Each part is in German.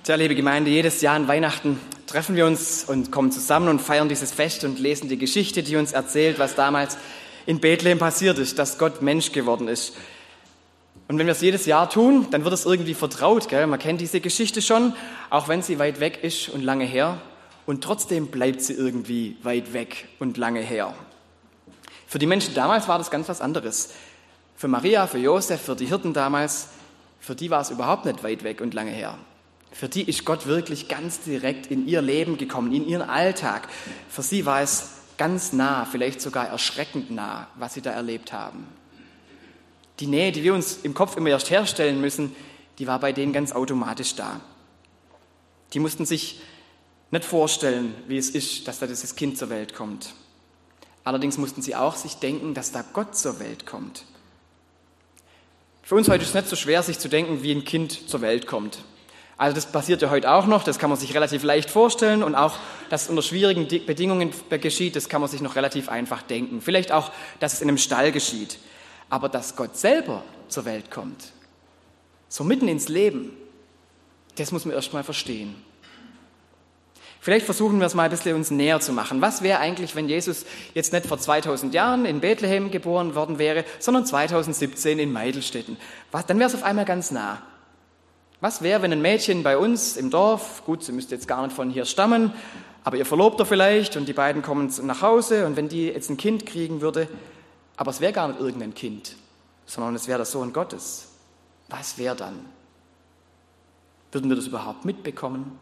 Tja, liebe Gemeinde, jedes Jahr an Weihnachten treffen wir uns und kommen zusammen und feiern dieses Fest und lesen die Geschichte, die uns erzählt, was damals in Bethlehem passiert ist, dass Gott Mensch geworden ist. Und wenn wir es jedes Jahr tun, dann wird es irgendwie vertraut, gell? Man kennt diese Geschichte schon, auch wenn sie weit weg ist und lange her. Und trotzdem bleibt sie irgendwie weit weg und lange her. Für die Menschen damals war das ganz was anderes. Für Maria, für Josef, für die Hirten damals, für die war es überhaupt nicht weit weg und lange her. Für die ist Gott wirklich ganz direkt in ihr Leben gekommen, in ihren Alltag. Für sie war es ganz nah, vielleicht sogar erschreckend nah, was sie da erlebt haben. Die Nähe, die wir uns im Kopf immer erst herstellen müssen, die war bei denen ganz automatisch da. Die mussten sich nicht vorstellen, wie es ist, dass da dieses Kind zur Welt kommt. Allerdings mussten sie auch sich denken, dass da Gott zur Welt kommt. Für uns heute ist es nicht so schwer, sich zu denken, wie ein Kind zur Welt kommt. Also das passiert ja heute auch noch, das kann man sich relativ leicht vorstellen und auch, dass es unter schwierigen Bedingungen geschieht, das kann man sich noch relativ einfach denken. Vielleicht auch, dass es in einem Stall geschieht. Aber dass Gott selber zur Welt kommt, so mitten ins Leben, das muss man erst mal verstehen. Vielleicht versuchen wir es mal ein bisschen uns näher zu machen. Was wäre eigentlich, wenn Jesus jetzt nicht vor 2000 Jahren in Bethlehem geboren worden wäre, sondern 2017 in Meidelstetten? Dann wäre es auf einmal ganz nah. Was wäre, wenn ein Mädchen bei uns im Dorf, gut, sie müsste jetzt gar nicht von hier stammen, aber ihr Verlobter vielleicht und die beiden kommen nach Hause und wenn die jetzt ein Kind kriegen würde, aber es wäre gar nicht irgendein Kind, sondern es wäre der Sohn Gottes. Was wäre dann? Würden wir das überhaupt mitbekommen?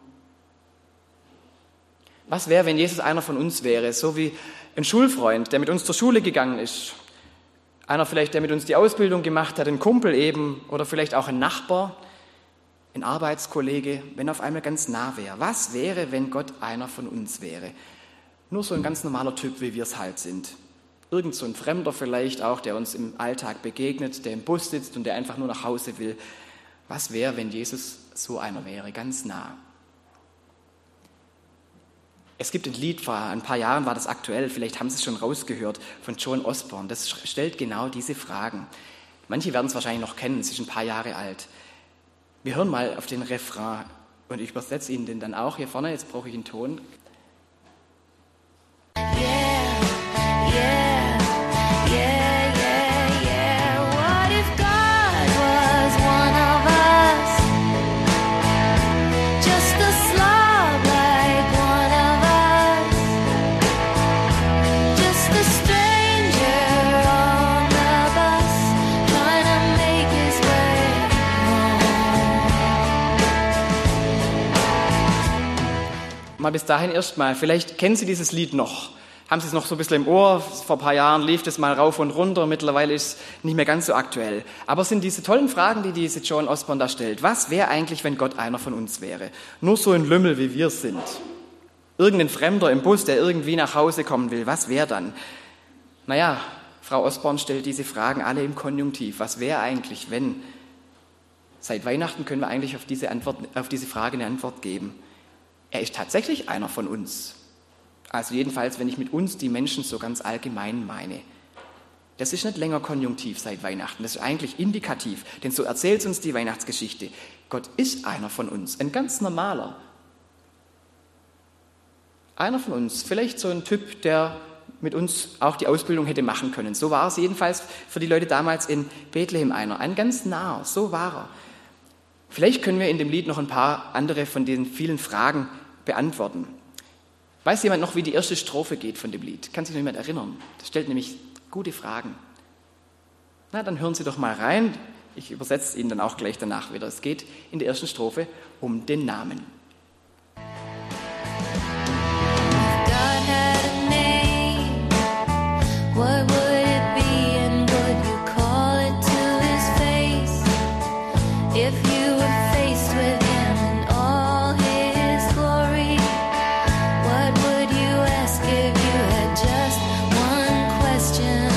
Was wäre, wenn Jesus einer von uns wäre, so wie ein Schulfreund, der mit uns zur Schule gegangen ist? Einer vielleicht, der mit uns die Ausbildung gemacht hat, ein Kumpel eben oder vielleicht auch ein Nachbar, ein Arbeitskollege, wenn er auf einmal ganz nah wäre. Was wäre, wenn Gott einer von uns wäre? Nur so ein ganz normaler Typ, wie wir es halt sind. Irgend so ein Fremder vielleicht auch, der uns im Alltag begegnet, der im Bus sitzt und der einfach nur nach Hause will. Was wäre, wenn Jesus so einer wäre, ganz nah? Es gibt ein Lied, vor ein paar Jahren war das aktuell, vielleicht haben Sie es schon rausgehört, von John Osborne. Das stellt genau diese Fragen. Manche werden es wahrscheinlich noch kennen, es ist ein paar Jahre alt. Wir hören mal auf den Refrain und ich übersetze Ihnen den dann auch hier vorne, jetzt brauche ich einen Ton. Mal bis dahin erstmal. Vielleicht kennen Sie dieses Lied noch. Haben Sie es noch so ein bisschen im Ohr? Vor ein paar Jahren lief das mal rauf und runter. Mittlerweile ist es nicht mehr ganz so aktuell. Aber es sind diese tollen Fragen, die diese John Osborne da stellt. Was wäre eigentlich, wenn Gott einer von uns wäre? Nur so ein Lümmel, wie wir sind. Irgendein Fremder im Bus, der irgendwie nach Hause kommen will. Was wäre dann? Naja, Frau Osborne stellt diese Fragen alle im Konjunktiv. Was wäre eigentlich, wenn? Seit Weihnachten können wir eigentlich auf diese Frage eine Antwort geben. Er ist tatsächlich einer von uns. Also jedenfalls, wenn ich mit uns die Menschen so ganz allgemein meine. Das ist nicht länger konjunktiv seit Weihnachten, das ist eigentlich indikativ, denn so erzählt uns die Weihnachtsgeschichte. Gott ist einer von uns, ein ganz normaler. Einer von uns, vielleicht so ein Typ, der mit uns auch die Ausbildung hätte machen können. So war es jedenfalls für die Leute damals in Bethlehem einer, ein ganz naher, so war er. Vielleicht können wir in dem Lied noch ein paar andere von den vielen Fragen beantworten. Weiß jemand noch, wie die erste Strophe geht von dem Lied? Kann sich noch jemand erinnern? Das stellt nämlich gute Fragen. Na, dann hören Sie doch mal rein. Ich übersetze es Ihnen dann auch gleich danach wieder. Es geht in der ersten Strophe um den Namen. What would it be and would you call it to his face if you were faced with him in all his glory? What would you ask if you had just one question?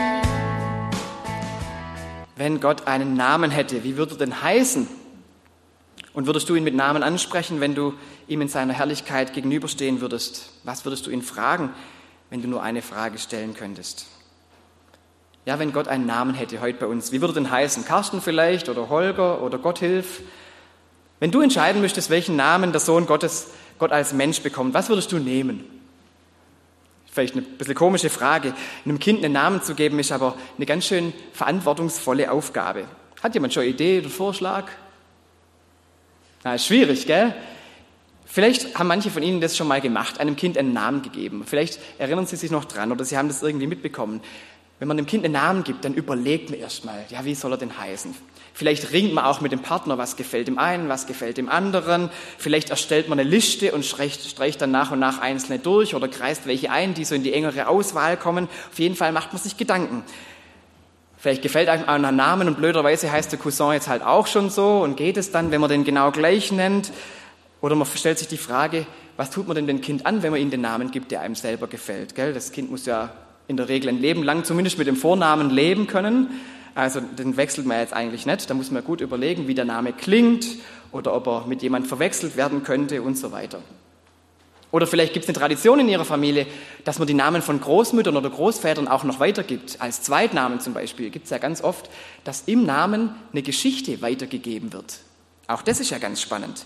Wenn Gott einen Namen hätte, wie würde er denn heißen? Und würdest du ihn mit Namen ansprechen, wenn du ihm in seiner Herrlichkeit gegenüberstehen würdest? Was würdest du ihn fragen, wenn du nur eine Frage stellen könntest? Ja, wenn Gott einen Namen hätte heute bei uns, wie würde er denn heißen? Carsten vielleicht oder Holger oder Gotthilf? Wenn du entscheiden müsstest, welchen Namen der Sohn Gottes Gott als Mensch bekommt, was würdest du nehmen? Vielleicht eine bisschen komische Frage. Einem Kind einen Namen zu geben, ist aber eine ganz schön verantwortungsvolle Aufgabe. Hat jemand schon eine Idee oder Vorschlag? Na, ist schwierig, gell? Vielleicht haben manche von Ihnen das schon mal gemacht, einem Kind einen Namen gegeben. Vielleicht erinnern Sie sich noch dran oder Sie haben das irgendwie mitbekommen. Wenn man dem Kind einen Namen gibt, dann überlegt man erstmal, ja, wie soll er denn heißen? Vielleicht ringt man auch mit dem Partner, was gefällt dem einen, was gefällt dem anderen. Vielleicht erstellt man eine Liste und streicht dann nach und nach einzelne durch oder kreist welche ein, die so in die engere Auswahl kommen. Auf jeden Fall macht man sich Gedanken. Vielleicht gefällt einem ein Namen und blöderweise heißt der Cousin jetzt halt auch schon so und geht es dann, wenn man den genau gleich nennt? Oder man stellt sich die Frage, was tut man denn dem Kind an, wenn man ihm den Namen gibt, der einem selber gefällt? Gell? Das Kind muss ja in der Regel ein Leben lang zumindest mit dem Vornamen leben können. Also den wechselt man jetzt eigentlich nicht. Da muss man gut überlegen, wie der Name klingt oder ob er mit jemand verwechselt werden könnte und so weiter. Oder vielleicht gibt es eine Tradition in Ihrer Familie, dass man die Namen von Großmüttern oder Großvätern auch noch weitergibt. Als Zweitnamen zum Beispiel gibt es ja ganz oft, dass im Namen eine Geschichte weitergegeben wird. Auch das ist ja ganz spannend.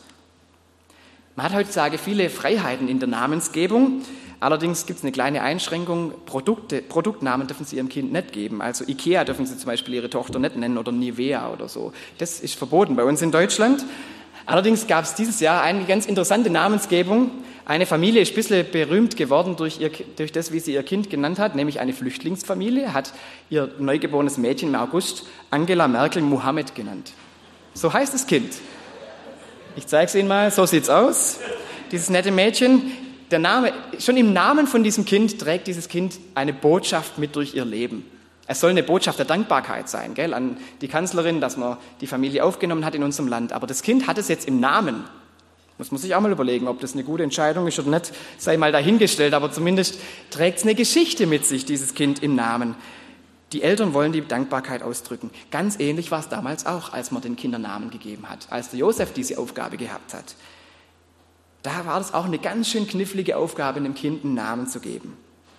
Man hat heutzutage viele Freiheiten in der Namensgebung. Allerdings gibt es eine kleine Einschränkung. Produktnamen dürfen Sie Ihrem Kind nicht geben. Also Ikea dürfen Sie zum Beispiel Ihre Tochter nicht nennen oder Nivea oder so. Das ist verboten bei uns in Deutschland. Allerdings gab es dieses Jahr eine ganz interessante Namensgebung. Eine Familie ist ein bisschen berühmt geworden durch das, wie sie ihr Kind genannt hat, nämlich eine Flüchtlingsfamilie, hat ihr neugeborenes Mädchen im August Angela Merkel Mohammed genannt. So heißt das Kind. Ich zeige es Ihnen mal, so sieht's aus, dieses nette Mädchen. Der Name, schon im Namen von diesem Kind trägt dieses Kind eine Botschaft mit durch ihr Leben. Es soll eine Botschaft der Dankbarkeit sein, gell, an die Kanzlerin, dass man die Familie aufgenommen hat in unserem Land. Aber das Kind hat es jetzt im Namen. Muss man sich auch mal überlegen, ob das eine gute Entscheidung ist oder nicht, sei mal dahingestellt. Aber zumindest trägt es eine Geschichte mit sich, dieses Kind im Namen. Die Eltern wollen die Dankbarkeit ausdrücken. Ganz ähnlich war es damals auch, als man den Kindern Namen gegeben hat, als der Josef diese Aufgabe gehabt hat. Da war das auch eine ganz schön knifflige Aufgabe, einem Kind einen Namen zu geben.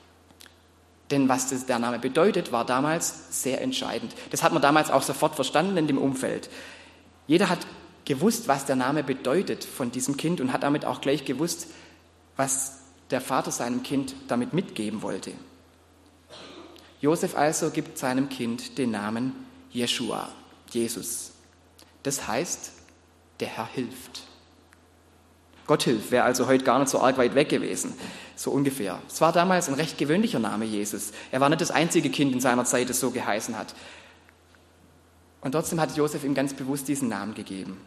Denn was der Name bedeutet, war damals sehr entscheidend. Das hat man damals auch sofort verstanden in dem Umfeld. Jeder hat gewusst, was der Name bedeutet von diesem Kind und hat damit auch gleich gewusst, was der Vater seinem Kind damit mitgeben wollte. Josef also gibt seinem Kind den Namen Jeschua, Jesus. Das heißt, der Herr hilft. Gott hilft, wäre also heute gar nicht so arg weit weg gewesen, so ungefähr. Es war damals ein recht gewöhnlicher Name, Jesus. Er war nicht das einzige Kind in seiner Zeit, das so geheißen hat. Und trotzdem hat Josef ihm ganz bewusst diesen Namen gegeben.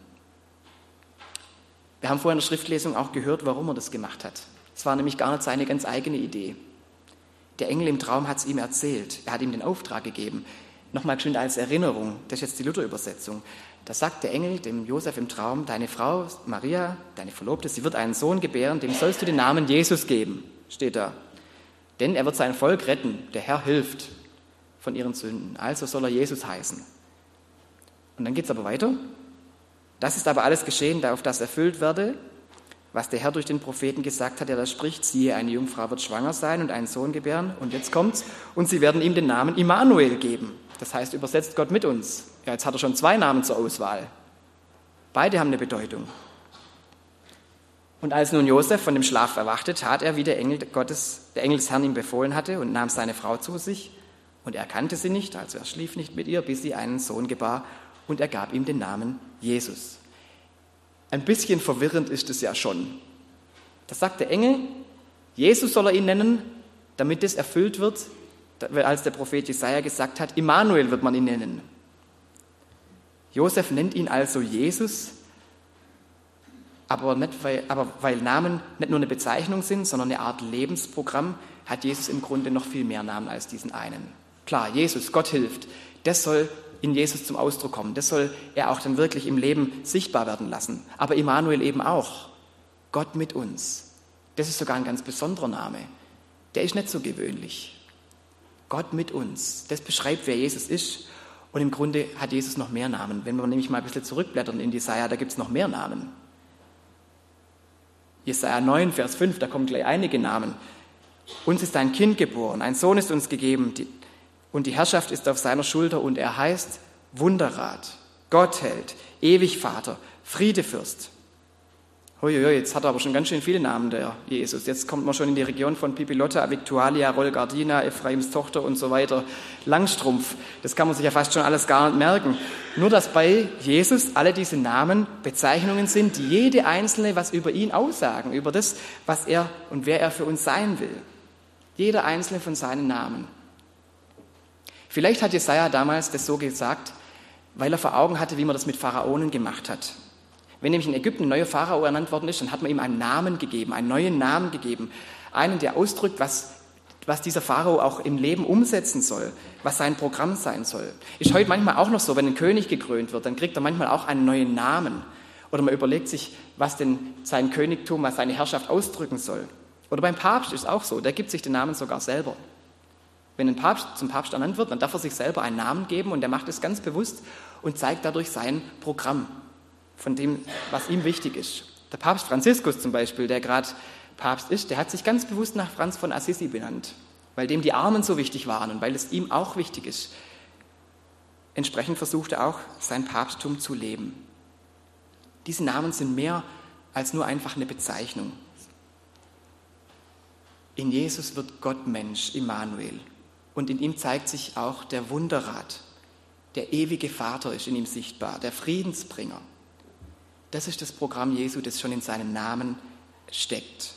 Wir haben vorhin in der Schriftlesung auch gehört, warum er das gemacht hat. Es war nämlich gar nicht seine ganz eigene Idee. Der Engel im Traum hat es ihm erzählt. Er hat ihm den Auftrag gegeben. Nochmal schön als Erinnerung, das ist jetzt die Luther-Übersetzung. Da sagt der Engel dem Josef im Traum, deine Frau Maria, deine Verlobte, sie wird einen Sohn gebären, dem sollst du den Namen Jesus geben, steht da. Denn er wird sein Volk retten, der Herr hilft von ihren Sünden. Also soll er Jesus heißen. Und dann geht es aber weiter. Das ist aber alles geschehen, auf das erfüllt werde, was der Herr durch den Propheten gesagt hat, der da spricht, siehe, eine Jungfrau wird schwanger sein und einen Sohn gebären. Und jetzt kommt's. Und sie werden ihm den Namen Immanuel geben. Das heißt, übersetzt Gott mit uns. Ja, jetzt hat er schon 2 Namen zur Auswahl. Beide haben eine Bedeutung. Und als nun Josef von dem Schlaf erwachte, tat er, wie der Engel des Herrn ihm befohlen hatte und nahm seine Frau zu sich. Und er kannte sie nicht, also er schlief nicht mit ihr, bis sie einen Sohn gebar. Und er gab ihm den Namen Jesus. Ein bisschen verwirrend ist es ja schon. Da sagt der Engel, Jesus soll er ihn nennen, damit das erfüllt wird, als der Prophet Jesaja gesagt hat, Immanuel wird man ihn nennen. Josef nennt ihn also Jesus, aber weil Namen nicht nur eine Bezeichnung sind, sondern eine Art Lebensprogramm, hat Jesus im Grunde noch viel mehr Namen als diesen einen. Klar, Jesus, Gott hilft, das soll in Jesus zum Ausdruck kommen. Das soll er auch dann wirklich im Leben sichtbar werden lassen. Aber Immanuel eben auch. Gott mit uns. Das ist sogar ein ganz besonderer Name. Der ist nicht so gewöhnlich. Gott mit uns. Das beschreibt, wer Jesus ist. Und im Grunde hat Jesus noch mehr Namen. Wenn wir nämlich mal ein bisschen zurückblättern in Jesaja, da gibt es noch mehr Namen. Jesaja 9, Vers 5, da kommen gleich einige Namen. Uns ist ein Kind geboren, ein Sohn ist uns gegeben, und die Herrschaft ist auf seiner Schulter und er heißt Wunderrat, Gottheld, ewig Vater, Friedefürst. Huiuiui, jetzt hat er aber schon ganz schön viele Namen, der Jesus. Jetzt kommt man schon in die Region von Pipilotta, Victualia, Rolgardina, Ephraims Tochter und so weiter. Langstrumpf, das kann man sich ja fast schon alles gar nicht merken. Nur, dass bei Jesus alle diese Namen Bezeichnungen sind, die jede einzelne was über ihn aussagen, über das, was er und wer er für uns sein will. Jeder einzelne von seinen Namen. Vielleicht hat Jesaja damals das so gesagt, weil er vor Augen hatte, wie man das mit Pharaonen gemacht hat. Wenn nämlich in Ägypten ein neuer Pharao ernannt worden ist, dann hat man ihm einen Namen gegeben, einen neuen Namen gegeben. Einen, der ausdrückt, was dieser Pharao auch im Leben umsetzen soll, was sein Programm sein soll. Ist heute manchmal auch noch so, wenn ein König gekrönt wird, dann kriegt er manchmal auch einen neuen Namen. Oder man überlegt sich, was denn sein Königtum, was seine Herrschaft ausdrücken soll. Oder beim Papst ist es auch so, der gibt sich den Namen sogar selber. Wenn ein Papst zum Papst ernannt wird, dann darf er sich selber einen Namen geben und der macht es ganz bewusst und zeigt dadurch sein Programm von dem, was ihm wichtig ist. Der Papst Franziskus zum Beispiel, der gerade Papst ist, der hat sich ganz bewusst nach Franz von Assisi benannt, weil dem die Armen so wichtig waren und weil es ihm auch wichtig ist. Entsprechend versucht er auch, sein Papsttum zu leben. Diese Namen sind mehr als nur einfach eine Bezeichnung. In Jesus wird Gott Mensch, Immanuel. Und in ihm zeigt sich auch der Wunderrat. Der ewige Vater ist in ihm sichtbar, der Friedensbringer. Das ist das Programm Jesu, das schon in seinem Namen steckt.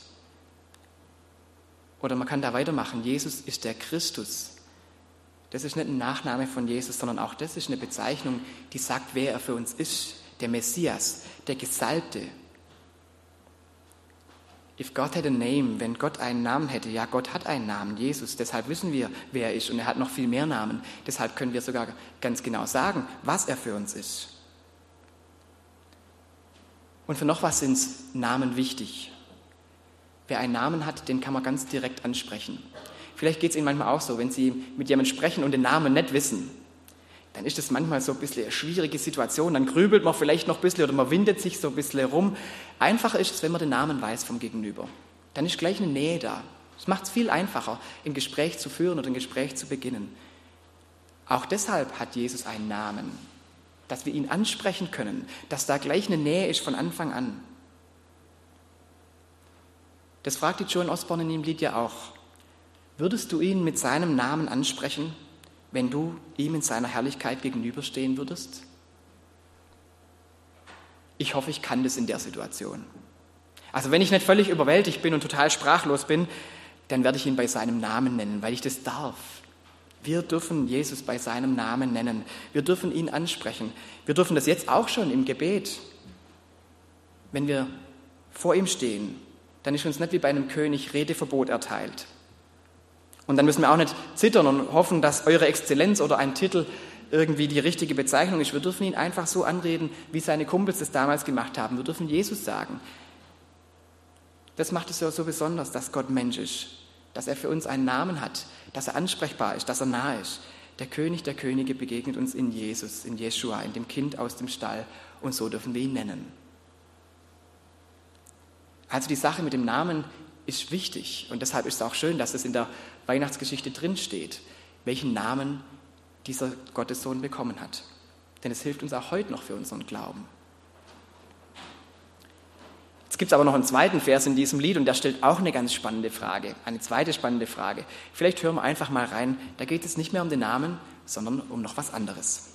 Oder man kann da weitermachen. Jesus ist der Christus. Das ist nicht ein Nachname von Jesus, sondern auch das ist eine Bezeichnung, die sagt, wer er für uns ist. Der Messias, der Gesalbte. If God had a name, wenn Gott einen Namen hätte, ja, Gott hat einen Namen, Jesus, deshalb wissen wir, wer er ist und er hat noch viel mehr Namen. Deshalb können wir sogar ganz genau sagen, was er für uns ist. Und für noch was sind Namen wichtig. Wer einen Namen hat, den kann man ganz direkt ansprechen. Vielleicht geht es Ihnen manchmal auch so, wenn Sie mit jemandem sprechen und den Namen nicht wissen, dann ist das manchmal so ein bisschen eine schwierige Situation. Dann grübelt man vielleicht noch ein bisschen oder man windet sich so ein bisschen rum. Einfacher ist es, wenn man den Namen weiß vom Gegenüber. Dann ist gleich eine Nähe da. Das macht es viel einfacher, ein Gespräch zu führen oder ein Gespräch zu beginnen. Auch deshalb hat Jesus einen Namen, dass wir ihn ansprechen können, dass da gleich eine Nähe ist von Anfang an. Das fragt die Joan Osborne in dem Lied ja auch. Würdest du ihn mit seinem Namen ansprechen, wenn du ihm in seiner Herrlichkeit gegenüberstehen würdest? Ich hoffe, ich kann das in der Situation. Also wenn ich nicht völlig überwältigt bin und total sprachlos bin, dann werde ich ihn bei seinem Namen nennen, weil ich das darf. Wir dürfen Jesus bei seinem Namen nennen. Wir dürfen ihn ansprechen. Wir dürfen das jetzt auch schon im Gebet. Wenn wir vor ihm stehen, dann ist uns nicht wie bei einem König Redeverbot erteilt. Und dann müssen wir auch nicht zittern und hoffen, dass Eure Exzellenz oder ein Titel irgendwie die richtige Bezeichnung ist. Wir dürfen ihn einfach so anreden, wie seine Kumpels es damals gemacht haben. Wir dürfen Jesus sagen. Das macht es ja so besonders, dass Gott Mensch ist, dass er für uns einen Namen hat, dass er ansprechbar ist, dass er nahe ist. Der König der Könige begegnet uns in Jesus, in Jeschua, in dem Kind aus dem Stall und so dürfen wir ihn nennen. Also die Sache mit dem Namen ist wichtig und deshalb ist es auch schön, dass es in der Weihnachtsgeschichte drinsteht, welchen Namen dieser Gottessohn bekommen hat. Denn es hilft uns auch heute noch für unseren Glauben. Jetzt gibt es aber noch einen zweiten Vers in diesem Lied und der stellt auch eine ganz spannende Frage, eine zweite spannende Frage. Vielleicht hören wir einfach mal rein, da geht es nicht mehr um den Namen, sondern um noch was anderes.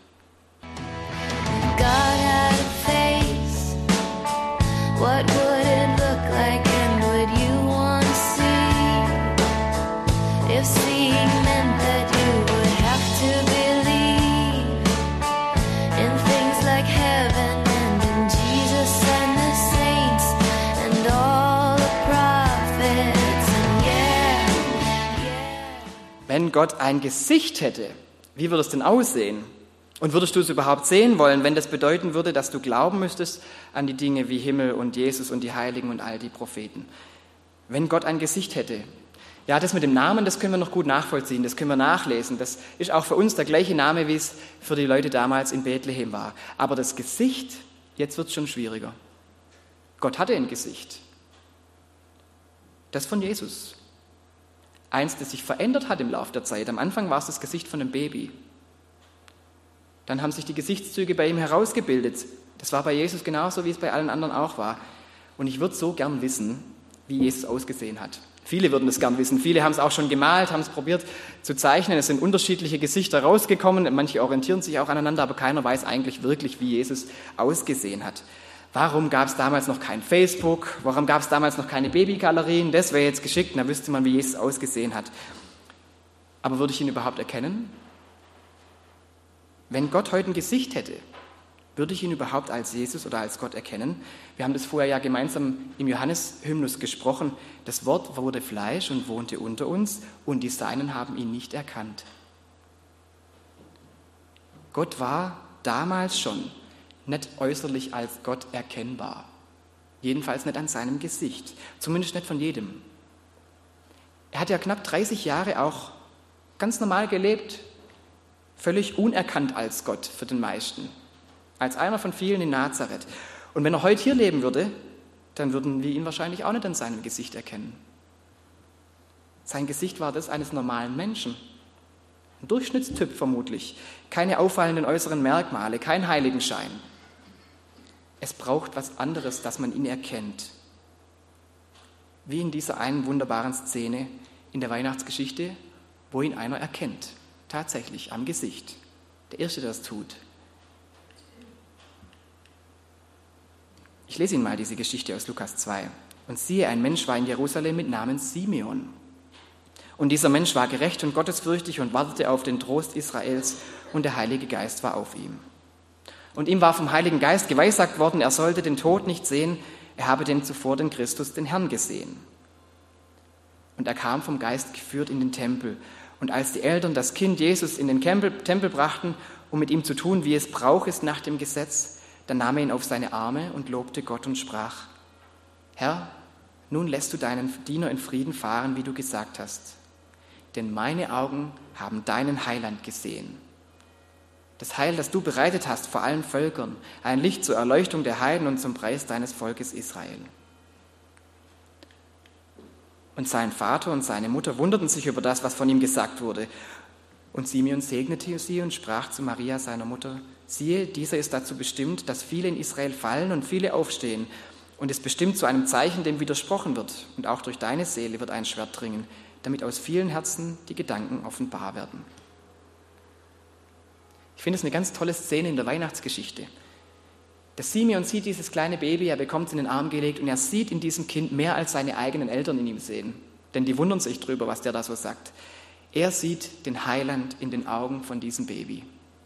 God had a face. What would it look like and would you want to see? If seeing meant that you would have to believe in things like heaven and in Jesus and the saints and all the prophets and yeah. Wenn Gott ein Gesicht hätte, wie würde es denn aussehen? Und würdest du es überhaupt sehen wollen, wenn das bedeuten würde, dass du glauben müsstest an die Dinge wie Himmel und Jesus und die Heiligen und all die Propheten? Wenn Gott ein Gesicht hätte. Ja, das mit dem Namen, das können wir noch gut nachvollziehen, das können wir nachlesen. Das ist auch für uns der gleiche Name, wie es für die Leute damals in Bethlehem war. Aber das Gesicht, jetzt wird es schon schwieriger. Gott hatte ein Gesicht. Das von Jesus. Eins, das sich verändert hat im Laufe der Zeit. Am Anfang war es das Gesicht von einem Baby. Dann haben sich die Gesichtszüge bei ihm herausgebildet Das war bei Jesus genauso, wie es bei allen anderen auch war. Und ich würde so gern wissen, wie Jesus ausgesehen hat. Viele würden es gern wissen. Viele haben es auch schon gemalt, haben es probiert zu zeichnen. Es sind unterschiedliche Gesichter rausgekommen. Manche orientieren sich auch aneinander, aber keiner weiß eigentlich wirklich, wie Jesus ausgesehen hat. Warum gab es damals noch kein Facebook? Warum gab es damals noch keine Babygalerien? Das wäre jetzt geschickt, und da wüsste man, wie Jesus ausgesehen hat. Aber würde ich ihn überhaupt erkennen? Wenn Gott heute ein Gesicht hätte, würde ich ihn überhaupt als Jesus oder als Gott erkennen? Wir haben das vorher ja gemeinsam im Johannes-Hymnus gesprochen. Das Wort wurde Fleisch und wohnte unter uns, und die Seinen haben ihn nicht erkannt. Gott war damals schon nicht äußerlich als Gott erkennbar. Jedenfalls nicht an seinem Gesicht. Zumindest nicht von jedem. Er hat ja knapp 30 Jahre auch ganz normal gelebt, völlig unerkannt als Gott für den meisten. Als einer von vielen in Nazareth. Und wenn er heute hier leben würde, dann würden wir ihn wahrscheinlich auch nicht an seinem Gesicht erkennen. Sein Gesicht war das eines normalen Menschen. Ein Durchschnittstyp vermutlich. Keine auffallenden äußeren Merkmale, kein Heiligenschein. Es braucht was anderes, dass man ihn erkennt. Wie in dieser einen wunderbaren Szene in der Weihnachtsgeschichte, wo ihn einer erkennt. Tatsächlich am Gesicht. Der Erste, der das tut. Ich lese Ihnen mal diese Geschichte aus Lukas 2. Und siehe, ein Mensch war in Jerusalem mit Namen Simeon. Und dieser Mensch war gerecht und gottesfürchtig und wartete auf den Trost Israels, und der Heilige Geist war auf ihm. Und ihm war vom Heiligen Geist geweissagt worden, er sollte den Tod nicht sehen, er habe denn zuvor den Christus, den Herrn, gesehen. Und er kam vom Geist geführt in den Tempel. Und als die Eltern das Kind Jesus in den Tempel brachten, um mit ihm zu tun, wie es Brauch ist nach dem Gesetz, dann nahm er ihn auf seine Arme und lobte Gott und sprach: Herr, nun lässt du deinen Diener in Frieden fahren, wie du gesagt hast. Denn meine Augen haben deinen Heiland gesehen. Das Heil, das du bereitet hast vor allen Völkern, ein Licht zur Erleuchtung der Heiden und zum Preis deines Volkes Israel. Und sein Vater und seine Mutter wunderten sich über das, was von ihm gesagt wurde. Und Simeon segnete sie und sprach zu Maria, seiner Mutter: Siehe, dieser ist dazu bestimmt, dass viele in Israel fallen und viele aufstehen, und ist bestimmt zu einem Zeichen, dem widersprochen wird. Und auch durch deine Seele wird ein Schwert dringen, damit aus vielen Herzen die Gedanken offenbar werden. Ich finde es eine ganz tolle Szene in der Weihnachtsgeschichte. Der Simeon sieht dieses kleine Baby, er bekommt es in den Arm gelegt, und er sieht in diesem Kind mehr, als seine eigenen Eltern in ihm sehen. Denn die wundern sich drüber, was der da so sagt. Er sieht den Heiland in den Augen von diesem Baby.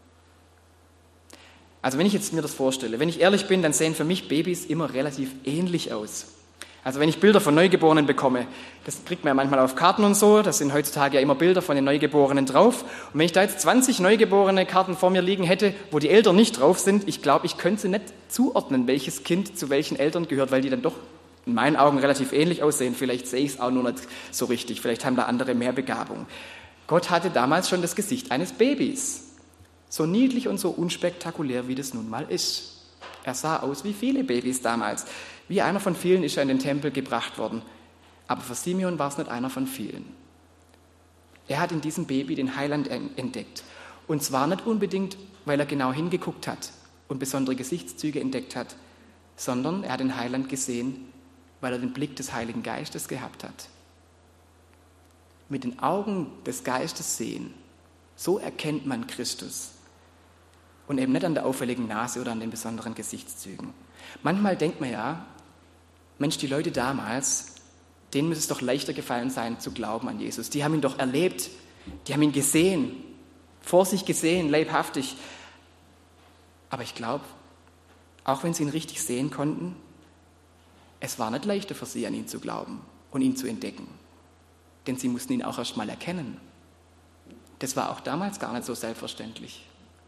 Also wenn ich jetzt mir das vorstelle, wenn ich ehrlich bin, dann sehen für mich Babys immer relativ ähnlich aus. Also wenn ich Bilder von Neugeborenen bekomme, das kriegt man ja manchmal auf Karten und so, da sind heutzutage ja immer Bilder von den Neugeborenen drauf. Und wenn ich da jetzt 20 neugeborene Karten vor mir liegen hätte, wo die Eltern nicht drauf sind, ich glaube, ich könnte nicht zuordnen, welches Kind zu welchen Eltern gehört, weil die dann doch in meinen Augen relativ ähnlich aussehen. Vielleicht sehe ich es auch nur nicht so richtig, vielleicht haben da andere mehr Begabung. Gott hatte damals schon das Gesicht eines Babys. So niedlich und so unspektakulär, wie das nun mal ist. Er sah aus wie viele Babys damals. Wie einer von vielen ist er in den Tempel gebracht worden. Aber für Simeon war es nicht einer von vielen. Er hat in diesem Baby den Heiland entdeckt. Und zwar nicht unbedingt, weil er genau hingeguckt hat und besondere Gesichtszüge entdeckt hat, sondern er hat den Heiland gesehen, weil er den Blick des Heiligen Geistes gehabt hat. Mit den Augen des Geistes sehen, so erkennt man Christus. Und eben nicht an der auffälligen Nase oder an den besonderen Gesichtszügen. Manchmal denkt man ja, Mensch, die Leute damals, denen müsste es doch leichter gefallen sein, zu glauben an Jesus. Die haben ihn doch erlebt, die haben ihn gesehen, vor sich gesehen, leibhaftig. Aber ich glaube, auch wenn sie ihn richtig sehen konnten, es war nicht leichter für sie, an ihn zu glauben und ihn zu entdecken. Denn sie mussten ihn auch erst mal erkennen. Das war auch damals gar nicht so selbstverständlich.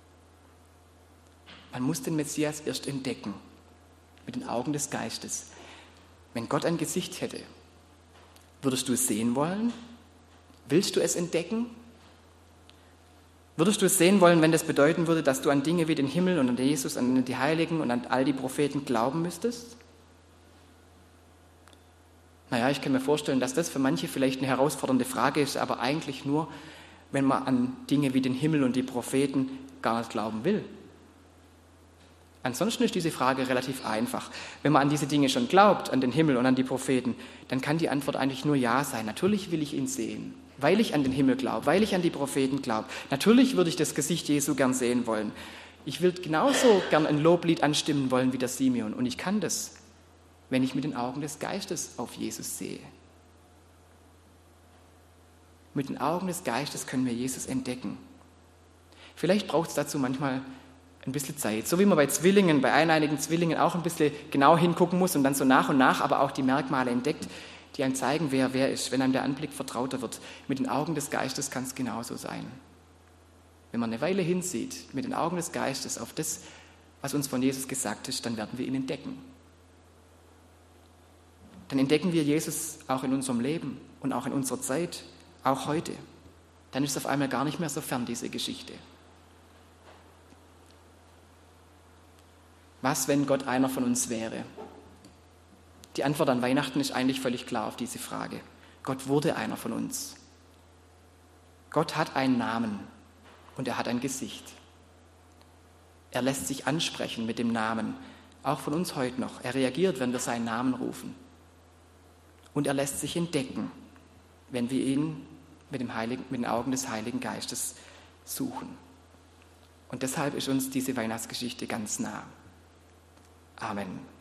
Man muss den Messias erst entdecken, mit den Augen des Geistes. Wenn Gott ein Gesicht hätte, würdest du es sehen wollen? Willst du es entdecken? Würdest du es sehen wollen, wenn das bedeuten würde, dass du an Dinge wie den Himmel und an Jesus, an die Heiligen und an all die Propheten glauben müsstest? Naja, ich kann mir vorstellen, dass das für manche vielleicht eine herausfordernde Frage ist, aber eigentlich nur, wenn man an Dinge wie den Himmel und die Propheten gar nicht glauben will. Ansonsten ist diese Frage relativ einfach. Wenn man an diese Dinge schon glaubt, an den Himmel und an die Propheten, dann kann die Antwort eigentlich nur Ja sein. Natürlich will ich ihn sehen, weil ich an den Himmel glaube, weil ich an die Propheten glaube. Natürlich würde ich das Gesicht Jesu gern sehen wollen. Ich will genauso gern ein Loblied anstimmen wollen wie der Simeon. Und ich kann das, wenn ich mit den Augen des Geistes auf Jesus sehe. Mit den Augen des Geistes können wir Jesus entdecken. Vielleicht braucht es dazu manchmal ein bisschen Zeit. So wie man bei Zwillingen, bei eineinigen Zwillingen auch ein bisschen genau hingucken muss und dann so nach und nach aber auch die Merkmale entdeckt, die einem zeigen, wer ist, wenn einem der Anblick vertrauter wird. Mit den Augen des Geistes kann es genauso sein. Wenn man eine Weile hinsieht, mit den Augen des Geistes auf das, was uns von Jesus gesagt ist, dann werden wir ihn entdecken. Dann entdecken wir Jesus auch in unserem Leben und auch in unserer Zeit, auch heute. Dann ist es auf einmal gar nicht mehr so fern, diese Geschichte. Was, wenn Gott einer von uns wäre? Die Antwort an Weihnachten ist eigentlich völlig klar auf diese Frage. Gott wurde einer von uns. Gott hat einen Namen und er hat ein Gesicht. Er lässt sich ansprechen mit dem Namen, auch von uns heute noch. Er reagiert, wenn wir seinen Namen rufen. Und er lässt sich entdecken, wenn wir ihn mit den Augen des Heiligen Geistes suchen. Und deshalb ist uns diese Weihnachtsgeschichte ganz nah. Amen.